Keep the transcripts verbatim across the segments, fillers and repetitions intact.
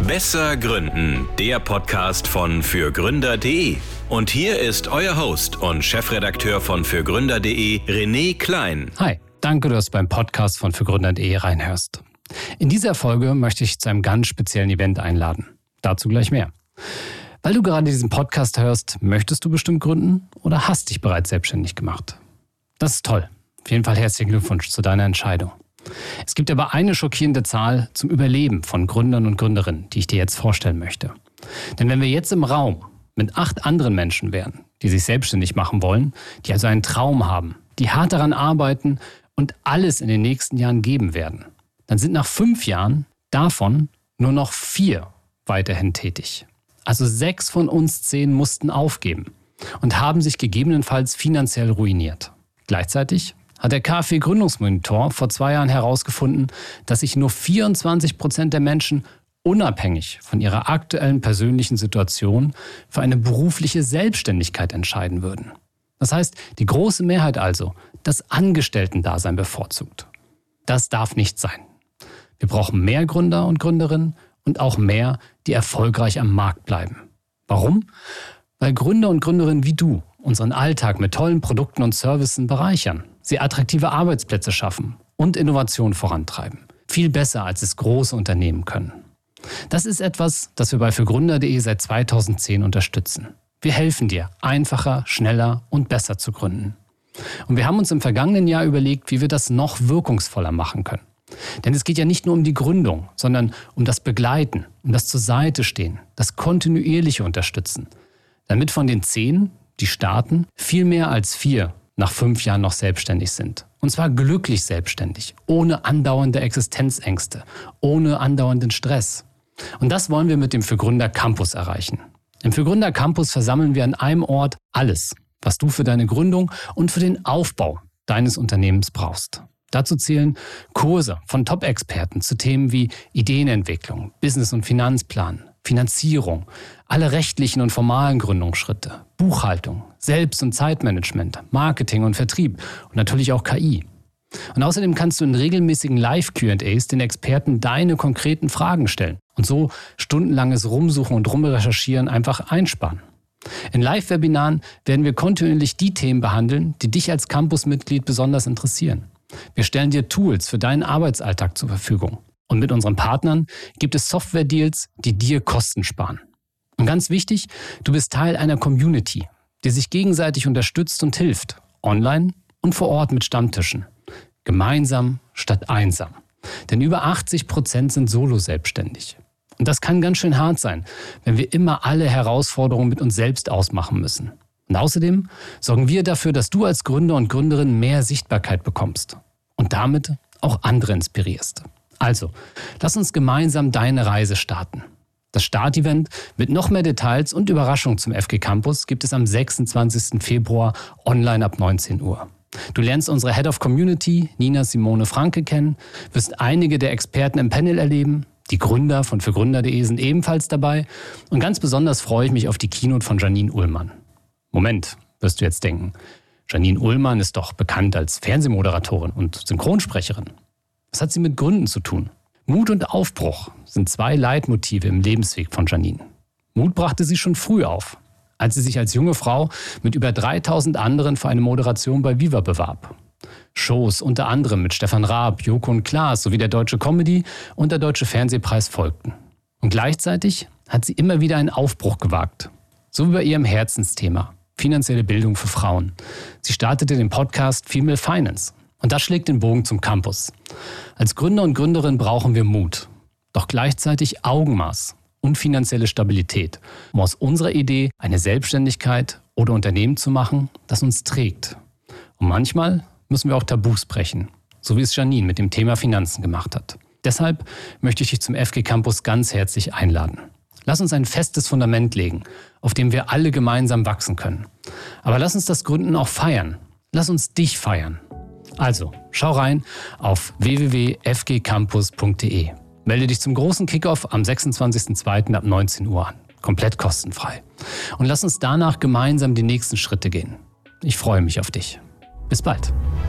Besser Gründen, der Podcast von fürgründer punkt de. Und hier ist euer Host und Chefredakteur von fürgründer punkt de, René Klein. Hi, danke, dass du beim Podcast von fürgründer punkt de reinhörst. In dieser Folge möchte ich zu einem ganz speziellen Event einladen. Dazu gleich mehr. Weil du gerade diesen Podcast hörst, möchtest du bestimmt gründen oder hast dich bereits selbstständig gemacht? Das ist toll. Auf jeden Fall herzlichen Glückwunsch zu deiner Entscheidung. Es gibt aber eine schockierende Zahl zum Überleben von Gründern und Gründerinnen, die ich dir jetzt vorstellen möchte. Denn wenn wir jetzt im Raum mit acht anderen Menschen wären, die sich selbstständig machen wollen, die also einen Traum haben, die hart daran arbeiten und alles in den nächsten Jahren geben werden, dann sind nach fünf Jahren davon nur noch vier weiterhin tätig. Also sechs von uns zehn mussten aufgeben und haben sich gegebenenfalls finanziell ruiniert. Gleichzeitig hat der KfW Gründungsmonitor vor zwei Jahren herausgefunden, dass sich nur vierundzwanzig Prozent der Menschen unabhängig von ihrer aktuellen persönlichen Situation für eine berufliche Selbstständigkeit entscheiden würden. Das heißt, die große Mehrheit also das Angestellten-Dasein bevorzugt. Das darf nicht sein. Wir brauchen mehr Gründer und Gründerinnen und auch mehr, die erfolgreich am Markt bleiben. Warum? Weil Gründer und Gründerinnen wie du unseren Alltag mit tollen Produkten und Services bereichern, sie attraktive Arbeitsplätze schaffen und Innovation vorantreiben. Viel besser, als es große Unternehmen können. Das ist etwas, das wir bei fürgründer punkt de seit zweitausendzehn unterstützen. Wir helfen dir, einfacher, schneller und besser zu gründen. Und wir haben uns im vergangenen Jahr überlegt, wie wir das noch wirkungsvoller machen können. Denn es geht ja nicht nur um die Gründung, sondern um das Begleiten, um das zur Seite stehen, das kontinuierliche Unterstützen. Damit von den zehn, die starten, viel mehr als vier nach fünf Jahren noch selbstständig sind. Und zwar glücklich selbstständig, ohne andauernde Existenzängste, ohne andauernden Stress. Und das wollen wir mit dem Fürgründer Campus erreichen. Im Fürgründer Campus versammeln wir an einem Ort alles, was du für deine Gründung und für den Aufbau deines Unternehmens brauchst. Dazu zählen Kurse von Top-Experten zu Themen wie Ideenentwicklung, Business- und Finanzplan, Finanzierung, alle rechtlichen und formalen Gründungsschritte, Buchhaltung, Selbst- und Zeitmanagement, Marketing und Vertrieb und natürlich auch K I. Und außerdem kannst du in regelmäßigen Live-Q and A's den Experten deine konkreten Fragen stellen und so stundenlanges Rumsuchen und Rumrecherchieren einfach einsparen. In Live-Webinaren werden wir kontinuierlich die Themen behandeln, die dich als Campus-Mitglied besonders interessieren. Wir stellen dir Tools für deinen Arbeitsalltag zur Verfügung. Und mit unseren Partnern gibt es Software-Deals, die dir Kosten sparen. Und ganz wichtig, du bist Teil einer Community, die sich gegenseitig unterstützt und hilft, online und vor Ort mit Stammtischen. Gemeinsam statt einsam. Denn über achtzig Prozent sind solo selbstständig. Und das kann ganz schön hart sein, wenn wir immer alle Herausforderungen mit uns selbst ausmachen müssen. Und außerdem sorgen wir dafür, dass du als Gründer und Gründerin mehr Sichtbarkeit bekommst und damit auch andere inspirierst. Also, lass uns gemeinsam deine Reise starten. Das Startevent mit noch mehr Details und Überraschungen zum F G Campus gibt es am sechsundzwanzigsten Februar online ab neunzehn Uhr. Du lernst unsere Head of Community, Nina Simone Franke, kennen, wirst einige der Experten im Panel erleben, die Gründer von fürgründer punkt de sind ebenfalls dabei und ganz besonders freue ich mich auf die Keynote von Janine Ullmann. Moment, wirst du jetzt denken, Janine Ullmann ist doch bekannt als Fernsehmoderatorin und Synchronsprecherin. Was hat sie mit Gründen zu tun? Mut und Aufbruch sind zwei Leitmotive im Lebensweg von Janine. Mut brachte sie schon früh auf, als sie sich als junge Frau mit über dreitausend anderen für eine Moderation bei Viva bewarb. Shows unter anderem mit Stefan Raab, Joko und Klaas sowie der Deutsche Comedy und der Deutsche Fernsehpreis folgten. Und gleichzeitig hat sie immer wieder einen Aufbruch gewagt. So wie bei ihrem Herzensthema, finanzielle Bildung für Frauen. Sie startete den Podcast Female Finance. Und das schlägt den Bogen zum Campus. Als Gründer und Gründerin brauchen wir Mut, doch gleichzeitig Augenmaß und finanzielle Stabilität, um aus unserer Idee eine Selbstständigkeit oder Unternehmen zu machen, das uns trägt. Und manchmal müssen wir auch Tabus brechen, so wie es Janine mit dem Thema Finanzen gemacht hat. Deshalb möchte ich dich zum F G Campus ganz herzlich einladen. Lass uns ein festes Fundament legen, auf dem wir alle gemeinsam wachsen können. Aber lass uns das Gründen auch feiern. Lass uns dich feiern. Also, schau rein auf w w w punkt f g campus punkt de. Melde dich zum großen Kickoff am sechsundzwanzigsten zweiten ab neunzehn Uhr an. Komplett kostenfrei. Und lass uns danach gemeinsam die nächsten Schritte gehen. Ich freue mich auf dich. Bis bald.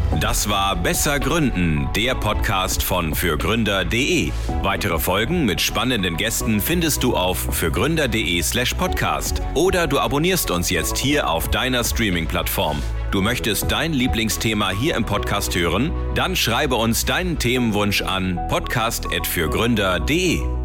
Das war Besser Gründen, der Podcast von fürgründer punkt de. Weitere Folgen mit spannenden Gästen findest du auf fürgründer punkt de slash podcast oder du abonnierst uns jetzt hier auf deiner Streaming-Plattform. Du möchtest dein Lieblingsthema hier im Podcast hören? Dann schreibe uns deinen Themenwunsch an podcast at fürgründer punkt de.